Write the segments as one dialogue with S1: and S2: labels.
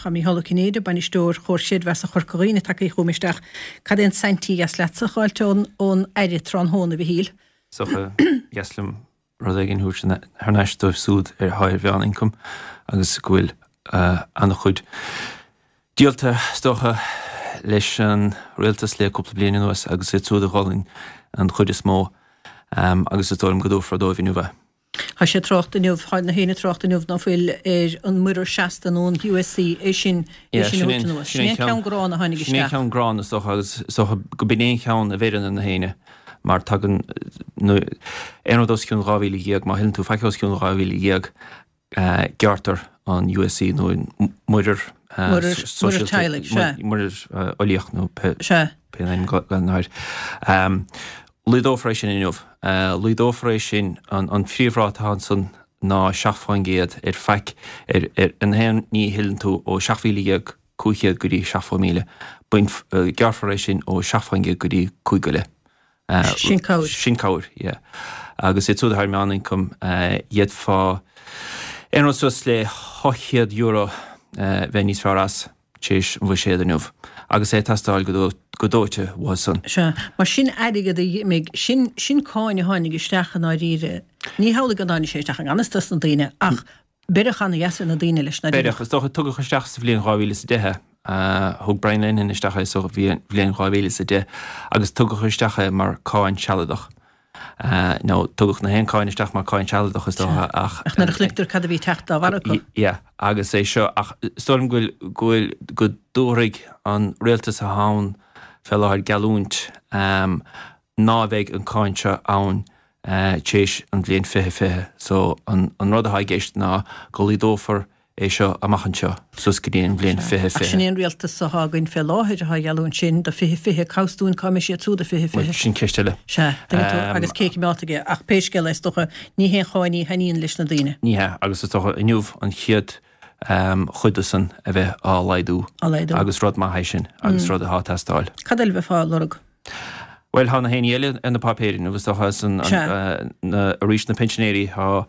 S1: a mí holocinnéide ban istóir chóirsiad bheits a chorcoíine take í chumisteach cad éon sentí as letsaáilte ón Eritron hóna bhí híl.
S2: Socha Yeslim rodagin hús ar neistóibh súd ar háir bhean incom agus gohfuil anna chuid díalta stocha leis an réaltas le cúpla bliana nuas agus é súd a gháilinn an chuid is mó agus is dóm godó fradóibh nuha.
S1: Tá sé trochtta nuh háid na héna trochtta nuh ná fuil an muir 16 ón USC é sin cean grán a hánig
S2: Sné cean grán agus go binéon cean a bhéan na héine. Maar tagen dos cún ráhíle dhéag má hin tú feiceos cún ráhíle dhéag geartar an USC nó muidir olíocht nó penair. Luidófrééis sin inmh. Luidófrééis sin an phríomhrát Hanson ná seaachfáin géad ar feic ar an hen ní hillan tú ó 6,000 cúchéad goí 6,000. Buin gearfaréis sin ó 6,000 goí 5,000.
S1: Sin
S2: cáir, agus é túd hair meán incom iad fá sus le €800 bheit níos fearras tíis bhui séad anmh. Agus é tastáil godóite bhsan.
S1: Se, mar sin aige méid sin cáinine háinnig isteachchan á ríre. Ní hála go dáine sé isteach an anastas na daine ach beirichan na dhéasa na daine leis na daine.
S2: Beirich, is tócha tuga chuisteach sa bhblionn ráhíle sa dithe. Thug Brian Lennon isteach so bhblionn ráhíle sa dé agus tuga chuisteacha mar cáin seadach. No tugach na hen cáin isteach mar cáin seadach is tócha ach
S1: na chlictar cad a bhí teachta bharacha.
S2: Ja, agus é seo ach storm goil go dúraigh an réaltas a hán fel áir galúnt ná bheith an cáinse ann téis an bblion fihe. So an rud a haigéist ná go lídófar é seo amachchanseo sus go dtíon bblion fihe.
S1: Sin éon réaltas sa hágainn fé láthid a ha galún sin de fihe causún caiimi sé túda fihe.
S2: Sin ceistile.
S1: Se, agus céici meátaige ach péisce leis docha ní hén cháinní haíon leis na daine.
S2: Níthe, agus is docha inniuh an chiad chuidasan a bheith á laidú agus rud maithe sin agus rud a hátestáil.
S1: Cadil bheith fá lorug?
S2: Well, há na héine eile in na papéirin, agus docha san a rís na pensionéirí há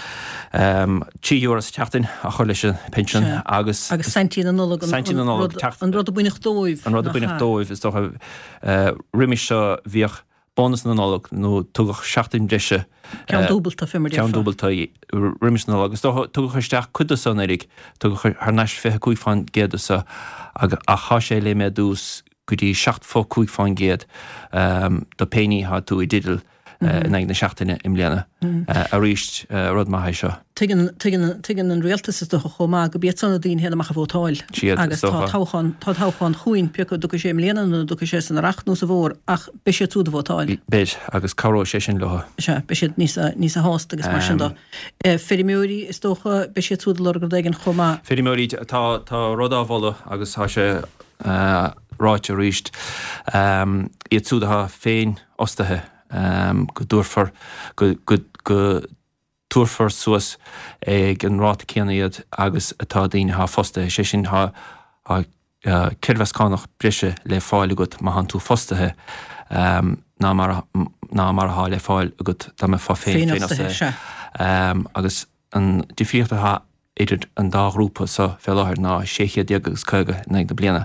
S2: €10 teachtain a chuir leis pension agus
S1: centí na nullag an rud a buineach dóibh.
S2: An rud a buineach dóibh is docha riimiis seo bhíoch bónas na nullag nó tugach 16 deise.
S1: Ceann dúbalta fimar
S2: Ceann dúbalta riimiis na nullag. Agus tugach chuisteach chuidasan éirig tugach ar neis 25 géadasa a chá sé le mé dús go dtí 7 géad do péní há tú I didal in ag na 16 im léana a ríist rud maithe seo.
S1: Tuigeann an réaltas is do chomá go bíad sanna daoine héna macha bhótáil. Agus tá táchan chuoin pecha do sé léana nó do sé san arachnú sa bhór ach be sé túda bhótáil.
S2: Béid agus caró sé sin letha.
S1: Se be sé níos a hásta agus mar sin dó. Ferimúí is dócha be sé túda le go dgan chomá.
S2: Ferimúí tá rudáhla agus tá sé ráite ríist. Iad túdatha féin ostathe go dúrfar go túrfar suas ag an ráta céanaíad agus atá daoine há fostathe sé sin há cirhheascánach brise le fáil agat má han tú fostathe ná mar há le fáil agat dá me fá féin agus an difríochtatha idir an dágrúpa sa fel láthir ná 6 agus 5 ag do bliana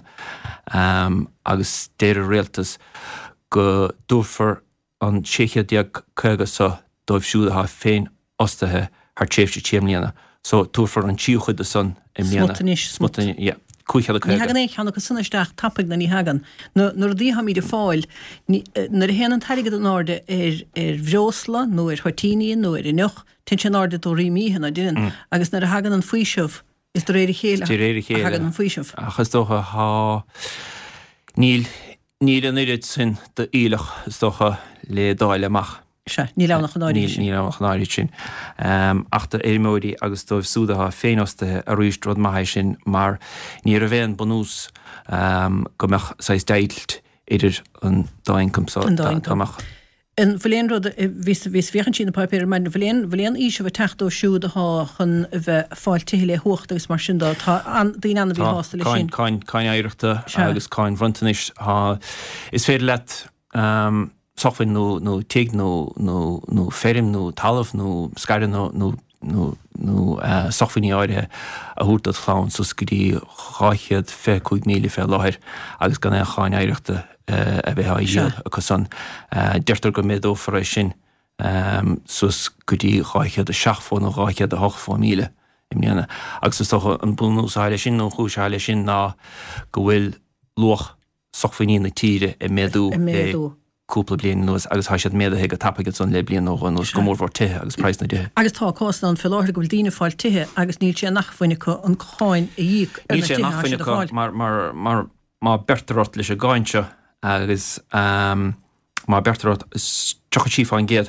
S2: agus déir réaltas go dúrfar an 6 sa dóibh siúdatha féin ostathe haar tréfte tíimlíana. So túfar an tíúchuid a san im líana. Smutain, ja. Cúichead a cúichead.
S1: Ní hagan éich anna go sunnaisteach tapig na ní hagan. Nuair dí ha míad a fáil, nuair a héan tairigad an áde bhreosla, nó hartíníon, nó inoch, tin sin áde do rímíhan a dinan, agus nuair a hagan an fuiseamh, is do réidir chéile hagan an fuiseamh.
S2: Achas dócha há níl an irid sin de ílach is dócha le dáile amach.
S1: Se, ní lánach an áirid
S2: sin. Ní lánach an áirid sin. Achtar éimóidí agus dóibh súdatha féinosthe a rúist rud maithe sin, mar ní a bhéan bonús go meach sais deilt idir an dáincom sa tamach.
S1: En verleen rode wist wechen in de papier maar verleen is we tacht do shoe de ha gaan we valt hele hoog dus maar sin dat aan die aan de hostel is
S2: kein eirte agus kein frontenis ha is veel let software no teek no ferim no talf no skade no sochfaní áirithe a thuúta chlán sos go dtí ráichead 5 míle fé láthir agus gan cháin éireachta a bheith díal agus san deirtar go méad ófar sin sos go dtí ráichead a 6 nó ráichead a 8 míle imnéana agus is tócha an búnúsáile sin nó chúsáile sin ná go bhfuil luach sochfaní na tíre i méadú cúpla blian nuas agus há siad méad a tapagad son le blian nó nus go mór tithe agus preis na dithe.
S1: Agus tá cósta an filáir go bhfuil dína fáil tithe agus níl sé nachfuine an cháin a díic
S2: níl sé nachfuine mar bertarát leis a gáinse agus má bertarát tucha tífáin géad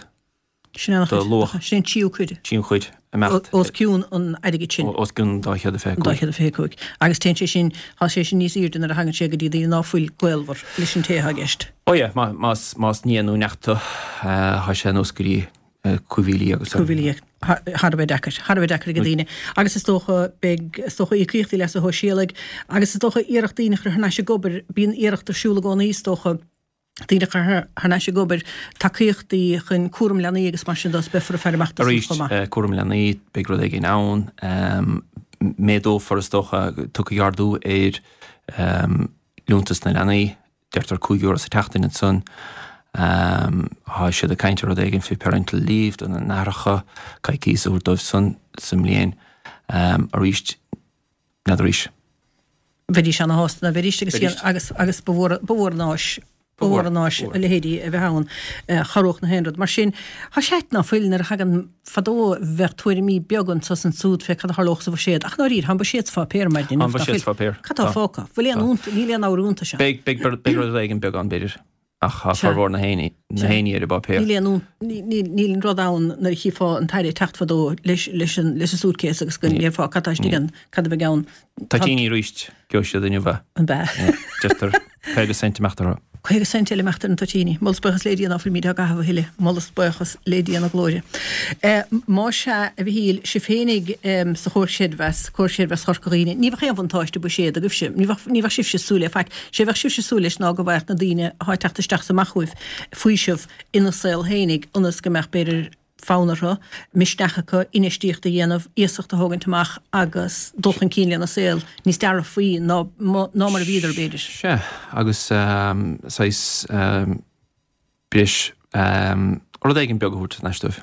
S1: sin tíú chuide.
S2: Tíú chuid
S1: Os ciún an aige sin.
S2: Os ciún dáchead a fé.
S1: Dáchead a fé chuig. Agus ten sé sin há sé sin níos ír den a hagan sé go dtí náfuil gweilhar leis an tétha gist.
S2: Oie, más níanú nechta há sé nó gurí cuhílí agus.
S1: Cuhílí Harbh decar go dtíine. Agus is tócha í críochtaí leis a hóisialag, agus is tócha iarachtaíine chu hna sé gobar bíon iarachta siúla gána íos tócha Díine hana sé gobar takeíochtaí chun cuam lenaí agus mar sin dos befar a fermachta
S2: cuam lenaí beag rud ag ann médó forstocha tuchaardú lúntas na lenaí deirtar 5 euro sa teachtain in sun há siad a caiintear rud éigen fi parental leave don na náracha caicís úr dóibh sun sam líon a ríist na ríis.
S1: Bhí se na hásta na bhríiste agus bhór náis Bhór náis le héadí a bheith hán charóch na henrad. Mar sin, há séit ná fuilnar hagan fadó bheith tuair mí beaggan sa an súd fe cad harloch sa bh séad. Ach ná rír, han ba séad fá péir maid din.
S2: Han ba séad fá péir.
S1: Catá fóca. Bhfuil níl an áúnta se.
S2: Beg rud éigen beaggan beidir. Ach farhór na héine ar ba péir.
S1: Níl rud án nar chi fá an tair techt fadó leis an súdcés agus gon níl fá catá stigan cad a beagán.
S2: Tá tíní ríist geo siad in bheith.
S1: An bheith.
S2: Justar 5 centimeter.
S1: Chuige centiile meachtar an tatíní, mollas buchas lédíana á míad a gahah hiile, mollas buchas lédíana glóide. Má se a bhíl sé fénig sa chóirséadhes chorcaíine, ní bh chéamhantáiste bu séad a gubse, ní bh sib se súla feic, sé bh sib se súlis ná go bhhaart na dtíine háteachtasteach sa machhuih fuiisih ina saoil hénig onas go meach beidir fánartha, misteachacha inistíochta dhéanamh íosaachta thugantamach agus dulchan cílean na saoil, níos dearra faoi ná mar a bhíidir beidir.
S2: Se, agus sais bris rud éigen beagút neistumh.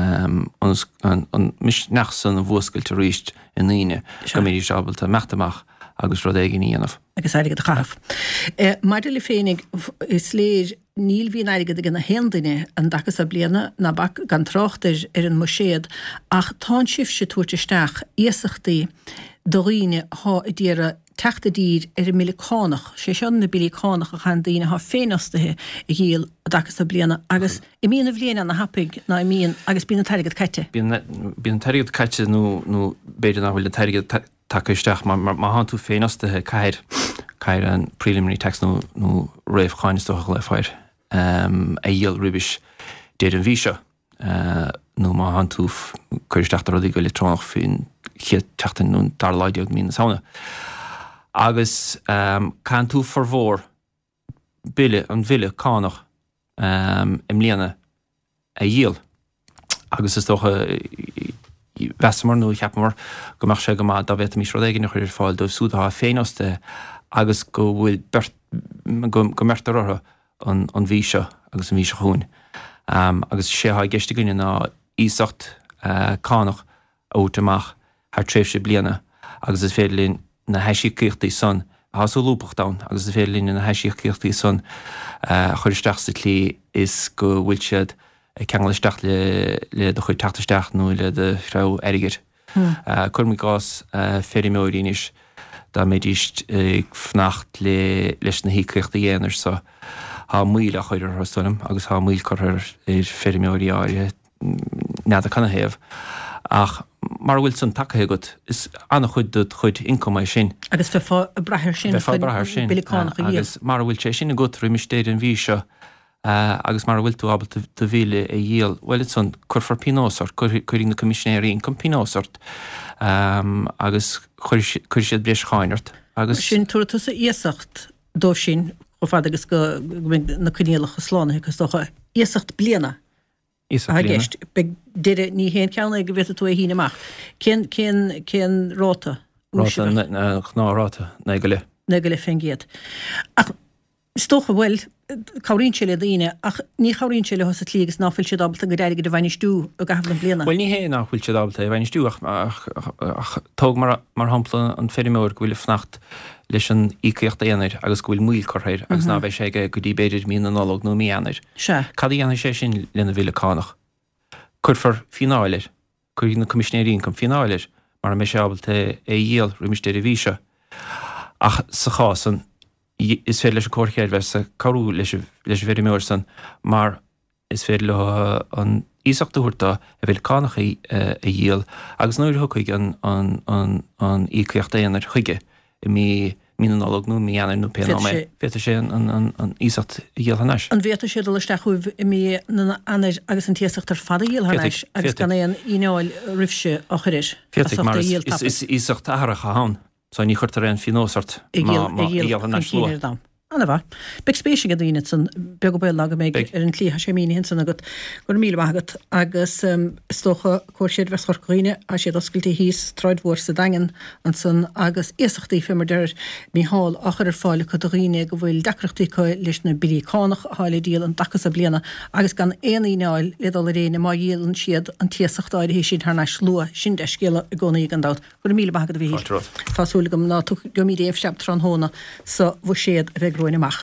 S2: An mis nach san a bhuascailte ríist in líine go méidir seabalta meachtamach agus rud éigen íanamh.
S1: Agus aige a chaf. Maidir le fénig is léir níl híon aige gan na hendaine an dachas a bliana na bak gan trochtir an muséad ach tá sif se tuairteisteach íosachtaí doghine há i ddíra teachta dír millicánach, sé sean na billicánach a chan daoine há féinastathe i gíal a dachas a bliana agus i míon a bhléana na hapig na míon agus bíon teirigad caite.
S2: Bíon teirigad caite nó beidir na bhfuil na teirigad takeisteach má han tú féinastathe cair an preliminary text nó raibh cháinisteach le fáir a dhéal ribis déad an bhíse nó má han tú chuiristeach a rodí go electrónach fin chiad teachtain nó dar leideag mína saona. Agus can tú farmhór an bhile cánach im líana a dhéal. Agus is tócha Wesamar nó cheapmar go mar sé go má da bheith mís rodéigen chuir fáil do súdá féinaste agus go bhfuil go mertar ortha an bhíse agus an bhíse chuún. Agus sé ha geiste gine ná ísacht cánach ótamach haar tréfse bliana agus is féidirlín na heisiíochtaí son hasú lúpachtán agus is féidirlín na heisiíochtaí son chuiristeach sa tlí is go bhfuil siad ceanglisteach le do chuid tataisteach nó le de rá airigir. Chur gás férimóirínis da méidíist fnacht leis na hícreachta dhéanaar sa há míl a chuidir thustunam agus há míl chuir férimóirí áire nead a canna héamh. Ach mar bhfuil san takeithe go is anna chuid incomáid sin.
S1: Agus fá brathir sin
S2: agus mar bhfuil sé sin a go ru mistéad an bhíse agus mar bhfuil tú abal do bhíle a dhéal bhfuil san chur pinósart chuirí na commissionéirí chun pinósart agus chuir siad bres cháinart. Agus
S1: sin túirta sa íosacht dó sin ó fad agus go na cunéalacha slána agus dócha íosacht bliana Gist dire ní hen ceanna go bhé tú a híineach. Cén ráta
S2: náráta na go le.
S1: Na go le fengéad. Ach stocha bhfuil choíse le daine ach ní choíse le hosa lígus náfuil se dábalta go déige de bhainistú a gahlan bliana.
S2: Well ní hé nachhfuil se dábalta a bhainistú ach tóg mar hampla an férimór gohfuil fnacht leis an íciocht éanair agus gohfuil múil choréir agus ná bheith sé go dtí beidir mí an nálog nó mí anir. Cad dhéana sé sin lena bhile cánach. Curfar fináilir, chuir na commisnéirín chun fináilir mar mé seábalta é dhéal rimistéir víse. Ach sa chásan is fér leis a cóirchéir bheith sa carú leis bhéidir méir san, mar is fér le an ísachtaúirta a bhfuil cánach a dhéal agus nuair thucaig an íciocht éanair chuige I mí nálog nó mí anir nó péana mé. Bhéta sé an ísacht dhéalhanéis. An
S1: bhéta sé do leisteachú mí anir agus an tíasachtar fada dhéalhanéis agus gan éon ináil rifse a chuiris.
S2: Féta mar is ísacht athracha hán. So ní chuirtar an finósart dhéalhanéis lua.
S1: Anna bha. Beg spéisi a dtíine san be go bil aga méid ar an clítha sé mína hin san agat gur míle agat agus stocha cuairséad bheits chorcóine a sé oscailtí híos troidhór sa dagan an san agus éasachtaí fémar deir mí hall achar ar fáile chudaghine go bhfuil decreachtaí leis na bilíánach hála díal an dachas a bliana agus gan éanaáil ledal a réine má dhéalann siad an tíasachtáid hé sin thnáis lua sin de scéile a gcónaí an dát gur míle agad a bhí. Tásúla go ná go mí éh seab tran hóna sa bh séad a bheith roiine amach.